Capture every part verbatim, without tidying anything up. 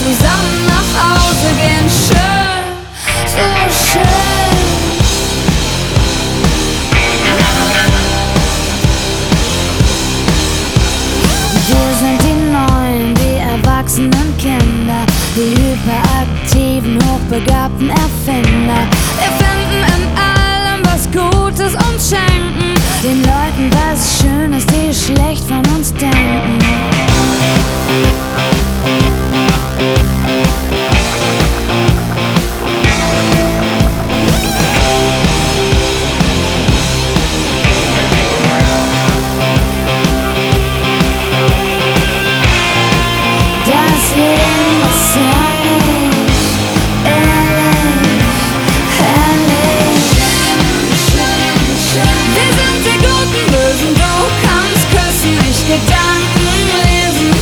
zusammen nach Hause gehen. Schön, so schön. Wir sind die neuen, die erwachsenen Kinder, die hyperaktiven, hochbegabten Erfinder. Wir finden in allem was Gutes und schenken den Leuten was Schönes, die schlecht von uns denken. Das Leben ist herrlich, ehrlich, herrlich. Wir sind die guten Bösen, du kannst küssen, ich Gedanken lesen.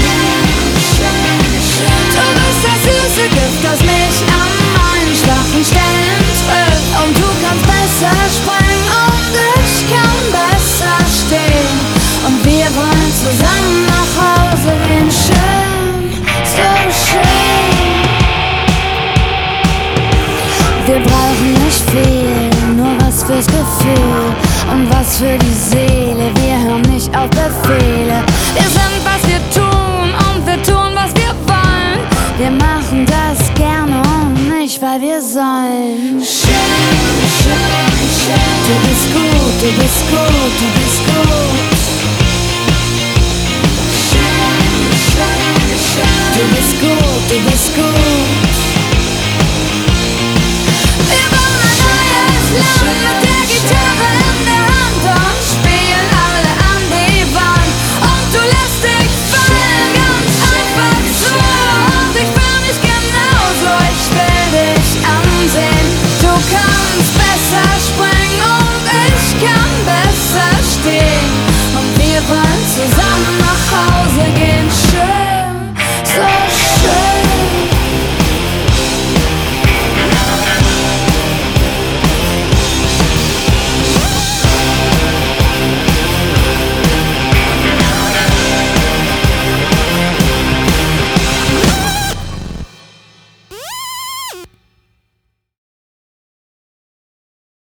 Du bist das süße Gift, das mich an meinen schwachen Stellen trifft. Und du kannst besser springen und ich kann besser stehen. Und wir wollen zusammen nach Hause gehen. Schön, so schön. Wir brauchen nicht viel, nur was fürs Gefühl und was für die Seele. Wir hören nicht auf Befehle. Wir sind, was wir tun und wir tun, was wir wollen. Wir machen das gerne und nicht, weil wir sollen. Schön, schön, schön. Du bist gut, du bist gut, du bist gut. Schön, schön, schön. Du bist gut, du